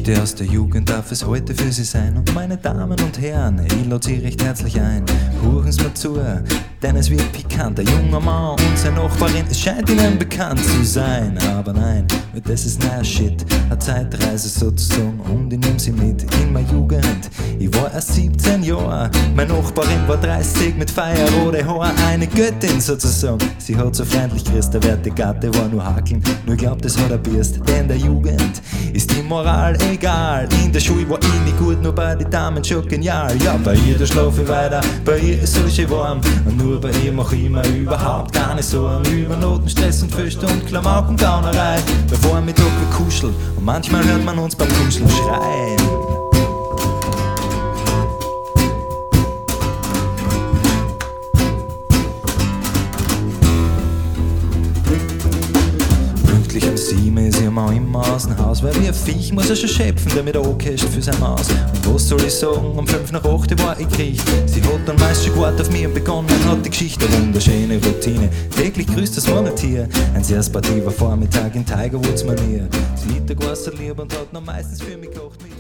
Geschichte aus der Jugend darf es heute für Sie sein. Und meine Damen und Herren, ich lade Sie recht herzlich ein. Huren's mir zu, denn es wird pikant. Ein junger Mann und seine Nachbarin, es scheint Ihnen bekannt zu sein. Aber nein, das ist neuer Shit, eine Zeitreise sozusagen. Und ich nehm Sie mit in meine Jugend. Ich war erst 17 Jahre, meine Nachbarin war 30 mit feierrote Haar. Eine Göttin sozusagen, sie hat so freundlich grüßt. Der werte Gatte war nur hakeln, nur ich glaub, das hat er Birst. Denn der Jugend ist die Moral egal. In der Schule war ich nicht gut, nur bei den Damen schon genial. Ja, bei ihr da schlaf ich weiter, bei ihr ist so schön warm. Und nur bei ihr mach ich mir überhaupt keine Sorgen. Über Noten, Stress und 4 Stunden Klamauk und Gaunerei. Da vor Mittag gekuschelt und manchmal hört man uns beim Kuscheln schreien. Um 7 ist ihr Mann immer aus dem Haus, weil wie ein Viech muss er schon schöpfen, damit er angehascht für sein Maus. Und was soll ich sagen, um 5 nach 8 war ich gekriegt. Sie hat dann meist schon gewartet auf mich und begonnen hat die Geschichte. Wunderschöne Routine, täglich grüßt das Murmeltier. Ein sehr sportiver Vormittag in Tigerwoods Manier. Zum Mittag war sie lieb und hat noch meistens für mich gekocht.